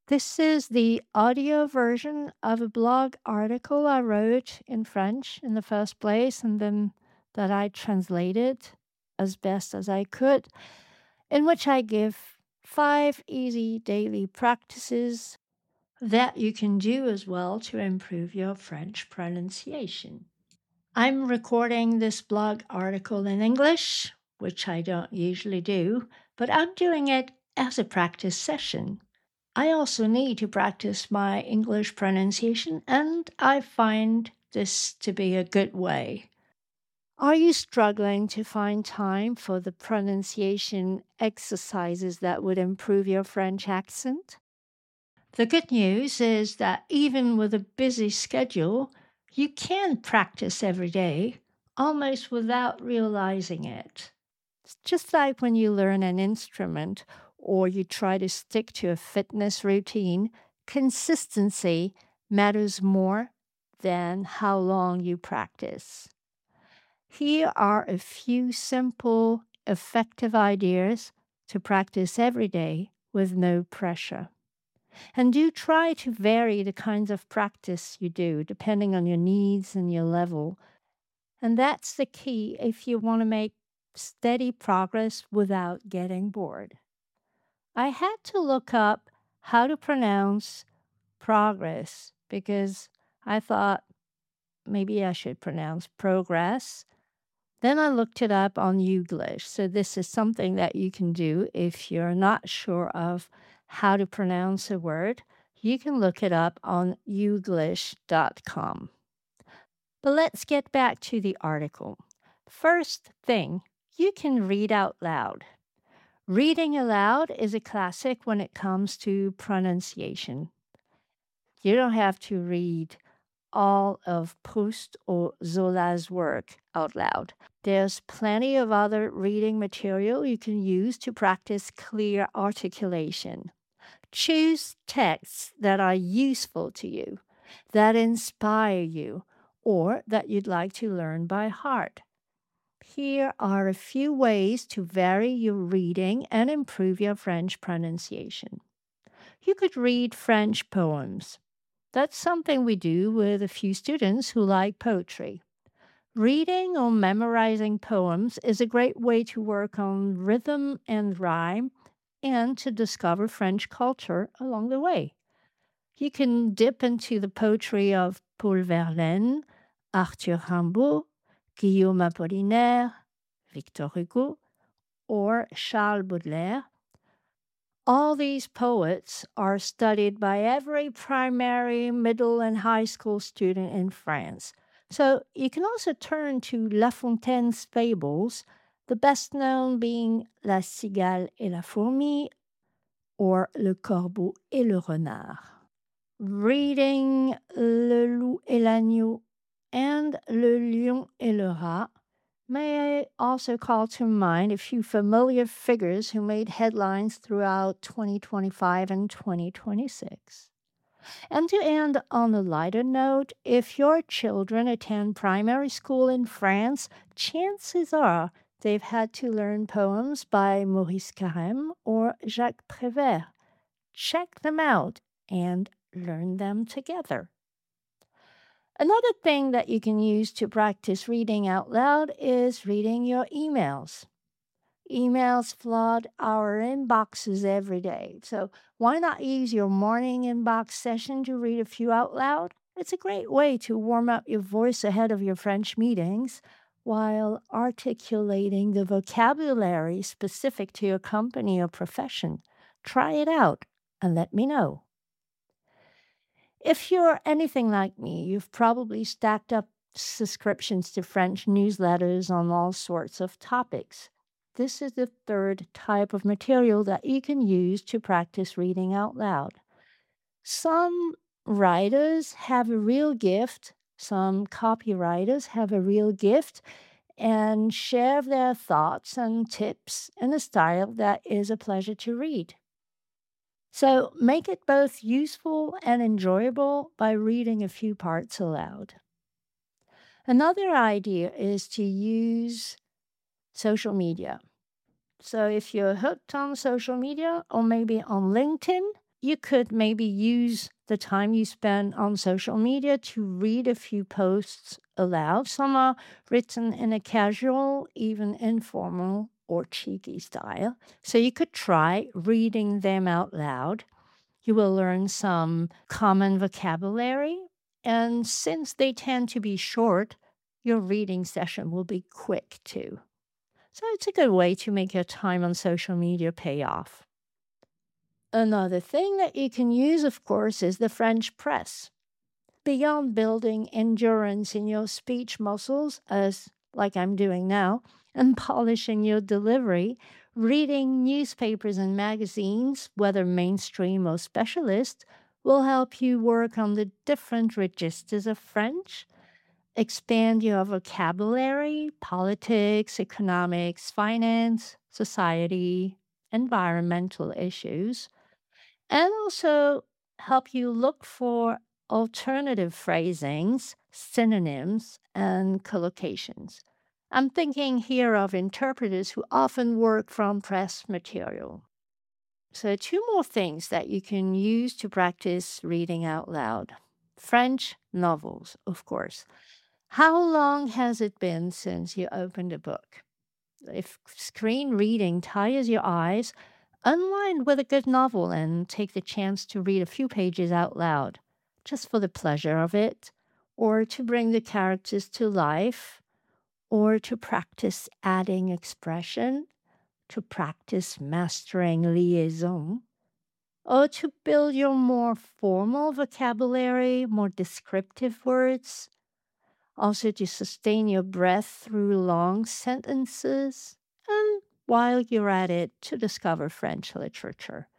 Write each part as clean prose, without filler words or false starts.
This is the audio version of a blog article I wrote in French in the first place, and then that I translated as best as I could, in which I give 5 easy daily practices that you can do as well to improve your French pronunciation. I'm recording this blog article in English, which I don't usually do, but I'm doing it as a practice session. I also need to practice my English pronunciation, and I find this to be a good way. Are you struggling to find time for the pronunciation exercises that would improve your French accent? The good news is that even with a busy schedule, you can practice every day almost without realizing it. It's just like when you learn an instrument or you try to stick to a fitness routine, consistency matters more than how long you practice. Here are a few simple, effective ideas to practice every day with no pressure. And do try to vary the kinds of practice you do depending on your needs and your level. And that's the key if you want to make steady progress without getting bored. I had to look up how to pronounce progress because I thought maybe I should pronounce progress. Then I looked it up on Youglish. So this is something that you can do if you're not sure of how to pronounce a word. You can look it up on youglish.com. But let's get back to the article. First thing, you can read out loud. Reading aloud is a classic when it comes to pronunciation. You don't have to read all of Proust or Zola's work out loud. There's plenty of other reading material you can use to practice clear articulation. Choose texts that are useful to you, that inspire you, or that you'd like to learn by heart. Here are a few ways to vary your reading and improve your French pronunciation. You could read French poems. That's something we do with a few students who like poetry. Reading or memorizing poems is a great way to work on rhythm and rhyme and to discover French culture along the way. You can dip into the poetry of Paul Verlaine, Arthur Rimbaud, Guillaume Apollinaire, Victor Hugo, or Charles Baudelaire. All these poets are studied by every primary, middle, and high school student in France. So you can also turn to La Fontaine's fables, the best known being La Cigale et la Fourmi or Le Corbeau et le Renard. Reading Le Loup et l'Agneau and Le Lion et le Rat may also call to mind a few familiar figures who made headlines throughout 2025 and 2026. And to end on a lighter note, if your children attend primary school in France, chances are they've had to learn poems by Maurice Carême or Jacques Prévert. Check them out and learn them together. Another thing that you can use to practice reading out loud is reading your emails. Emails flood our inboxes every day. So why not use your morning inbox session to read a few out loud? It's a great way to warm up your voice ahead of your French meetings while articulating the vocabulary specific to your company or profession. Try it out and let me know. If you're anything like me, you've probably stacked up subscriptions to French newsletters on all sorts of topics. This is the third type of material that you can use to practice reading out loud. Some writers have a real gift, some copywriters have a real gift, and share their thoughts and tips in a style that is a pleasure to read. So make it both useful and enjoyable by reading a few parts aloud. Another idea is to use social media. So if you're hooked on social media or maybe on LinkedIn, you could maybe use the time you spend on social media to read a few posts aloud. Some are written in a casual, even informal or cheeky style. So you could try reading them out loud. You will learn some common vocabulary. And since they tend to be short, your reading session will be quick too. So it's a good way to make your time on social media pay off. Another thing that you can use, of course, is the French press. Beyond building endurance in your speech muscles, as like I'm doing now, and polishing your delivery, reading newspapers and magazines, whether mainstream or specialist, will help you work on the different registers of French, expand your vocabulary, politics, economics, finance, society, environmental issues, and also help you look for alternative phrasings, synonyms, and collocations. I'm thinking here of interpreters who often work from press material. So, two more things that you can use to practice reading out loud. French novels, of course. How long has it been since you opened a book? If screen reading tires your eyes, unwind with a good novel and take the chance to read a few pages out loud, just for the pleasure of it, or to bring the characters to life, or to practice adding expression, to practice mastering liaison, or to build your more formal vocabulary, more descriptive words, also to sustain your breath through long sentences, and while you're at it, to discover French literature.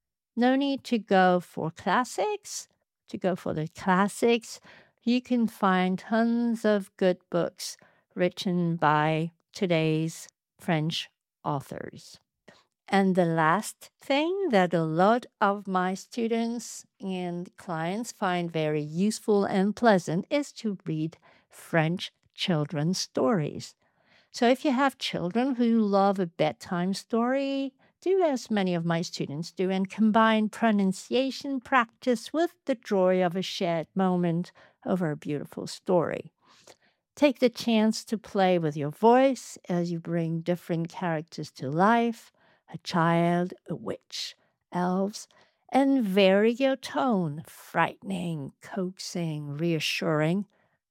No need to go for classics. To go for the classics, you can find tons of good books written by today's French authors. And the last thing that a lot of my students and clients find very useful and pleasant is to read French children's stories. So if you have children who love a bedtime story, do as many of my students do and combine pronunciation practice with the joy of a shared moment over a beautiful story. Take the chance to play with your voice as you bring different characters to life, a child, a witch, elves, and vary your tone, frightening, coaxing, reassuring,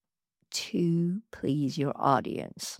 to please your audience.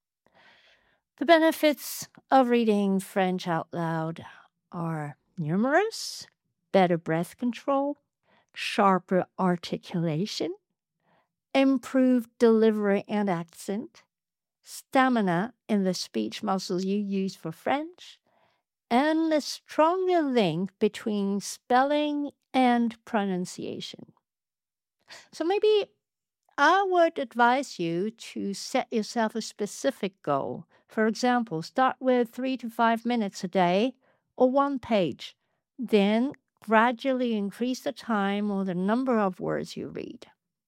The benefits of reading French out loud are numerous: better breath control, sharper articulation, improved delivery and accent, stamina in the speech muscles you use for French, and a stronger link between spelling and pronunciation. So maybe I would advise you to set yourself a specific goal. For example, start with 3 to 5 minutes a day or one page. Then gradually increase the time or the number of words you read.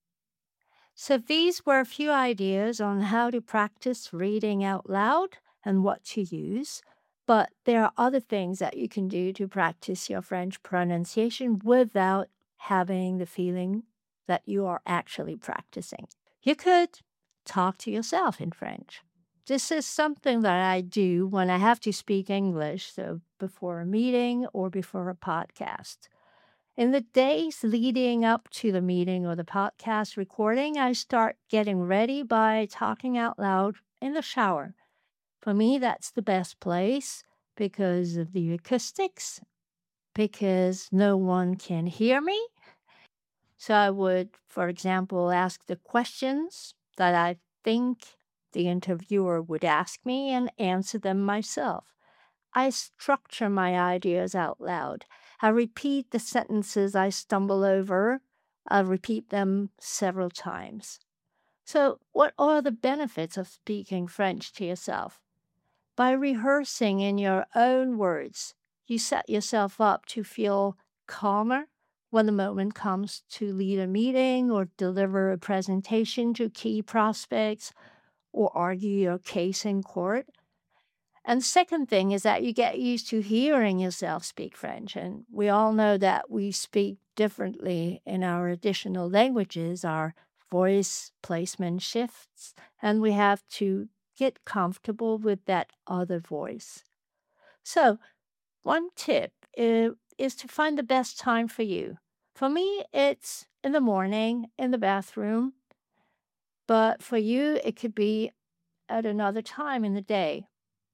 So these were a few ideas on how to practice reading out loud and what to use. But there are other things that you can do to practice your French pronunciation without having the feeling that you are actually practicing. You could talk to yourself in French. This is something that I do when I have to speak English, so before a meeting or before a podcast. In the days leading up to the meeting or the podcast recording, I start getting ready by talking out loud in the shower. For me, that's the best place because of the acoustics, because no one can hear me. So I would, for example, ask the questions that I think the interviewer would ask me and answer them myself. I structure my ideas out loud. I repeat the sentences I stumble over. I repeat them several times. So, what are the benefits of speaking French to yourself? By rehearsing in your own words, you set yourself up to feel calmer when the moment comes to lead a meeting or deliver a presentation to key prospects or argue your case in court. And the second thing is that you get used to hearing yourself speak French. And we all know that we speak differently in our additional languages. Our voice placement shifts, and we have to get comfortable with that other voice. So, one tip is to find the best time for you. For me, it's in the morning in the bathroom, but for you, it could be at another time in the day.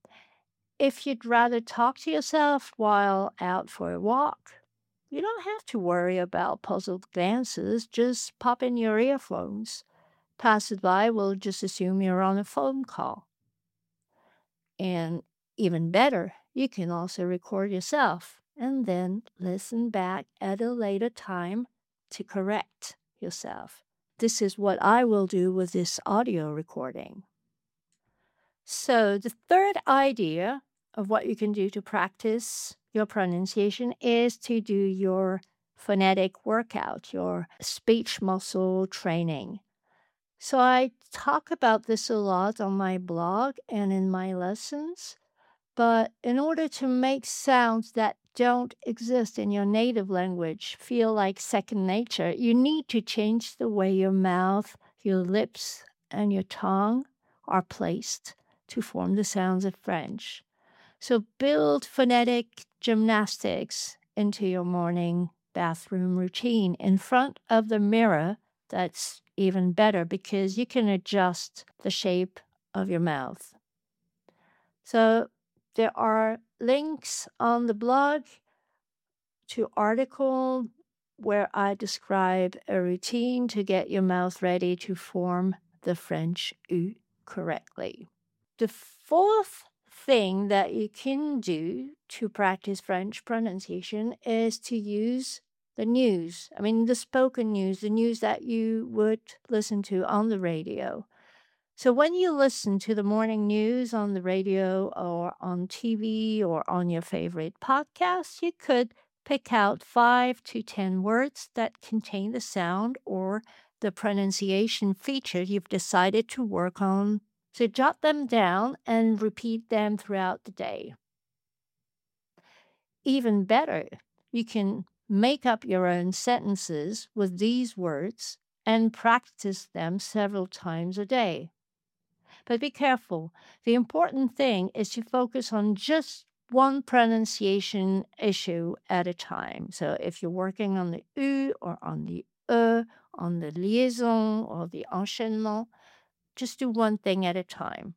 If you'd rather talk to yourself while out for a walk, you don't have to worry about puzzled glances. Just pop in your earphones. Passersby will just assume you're on a phone call. And even better, you can also record yourself and then listen back at a later time to correct yourself. This is what I will do with this audio recording. So, the third idea of what you can do to practice your pronunciation is to do your phonetic workout, your speech muscle training. So, I talk about this a lot on my blog and in my lessons. But in order to make sounds that don't exist in your native language feel like second nature, you need to change the way your mouth, your lips, and your tongue are placed to form the sounds of French. So build phonetic gymnastics into your morning bathroom routine in front of the mirror. That's even better because you can adjust the shape of your mouth. So there are links on the blog to article where I describe a routine to get your mouth ready to form the French U correctly. The fourth thing that you can do to practice French pronunciation is to use the news. I mean, the spoken news, the news that you would listen to on the radio. So when you listen to the morning news on the radio or on TV or on your favorite podcast, you could pick out 5 to 10 words that contain the sound or the pronunciation feature you've decided to work on. So jot them down and repeat them throughout the day. Even better, you can make up your own sentences with these words and practice them several times a day. But be careful. The important thing is to focus on just one pronunciation issue at a time. So if you're working on the U or on the E, on the liaison or the enchaînement, just do one thing at a time.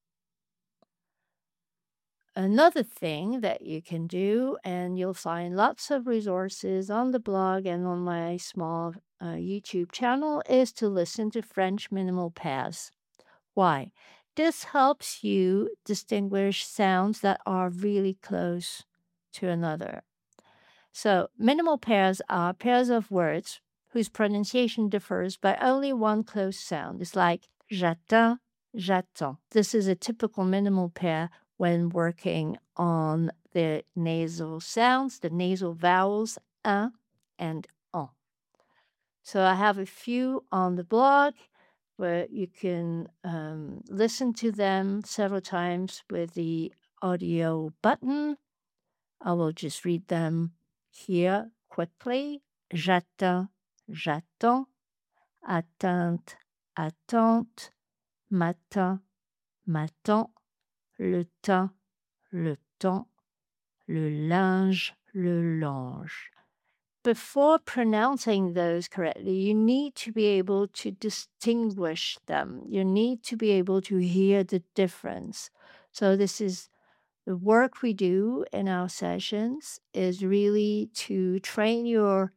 Another thing that you can do, and you'll find lots of resources on the blog and on my small YouTube channel, is to listen to French minimal pairs. Why? This helps you distinguish sounds that are really close to another. So, minimal pairs are pairs of words whose pronunciation differs by only one close sound. It's like j'attends, j'attends. This is a typical minimal pair when working on the nasal sounds, the nasal vowels, un and en. So, I have a few on the blog where you can listen to them several times with the audio button. I will just read them here quickly. J'attends, j'attends. Attente, attente. Matin, matin. Le temps, le temps. Le linge, le linge. Before pronouncing those correctly, you need to be able to distinguish them. You need to be able to hear the difference. So this is the work we do in our sessions is really to train your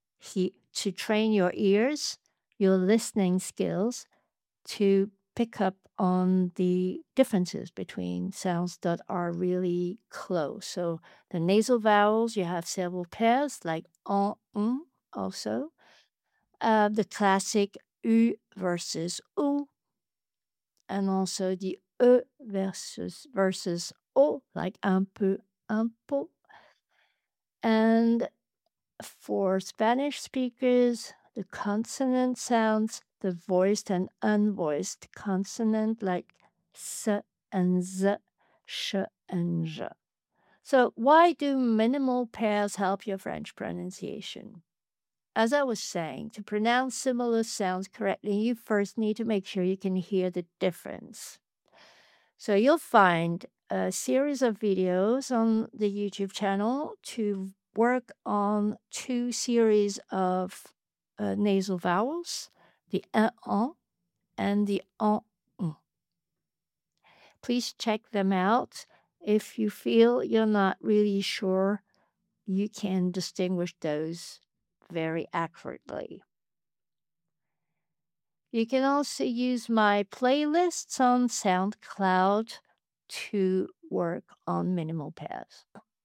ears, your listening skills to pick up on the differences between sounds that are really close. So the nasal vowels, you have several pairs like en, also. The classic U versus U, and also the E versus O, like un peu, un peu. And for Spanish speakers, the consonant sounds, the voiced and unvoiced consonant like S and Z sh, and j. So, why do minimal pairs help your French pronunciation? As I was saying, to pronounce similar sounds correctly, you first need to make sure you can hear the difference. So, you'll find a series of videos on the YouTube channel to work on 2 series of nasal vowels, the en and the en. Please check them out. If you feel you're not really sure, you can distinguish those very accurately. You can also use my playlists on SoundCloud to work on minimal pairs.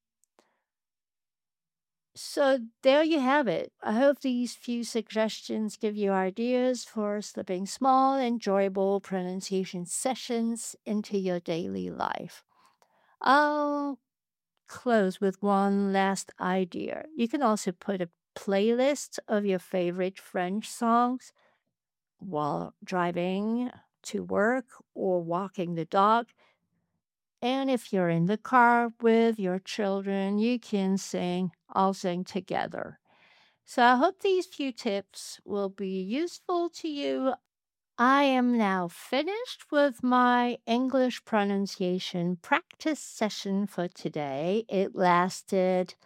So there you have it. I hope these few suggestions give you ideas for slipping small, enjoyable pronunciation sessions into your daily life. I'll close with one last idea. You can also put a playlist of your favorite French songs while driving to work or walking the dog. And if you're in the car with your children, you can all sing together. So I hope these few tips will be useful to you. I am now finished with my English pronunciation practice session for today. It lasted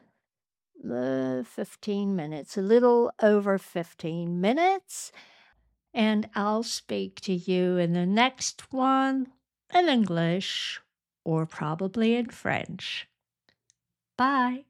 15 minutes, a little over 15 minutes. And I'll speak to you in the next one in English or probably in French. Bye.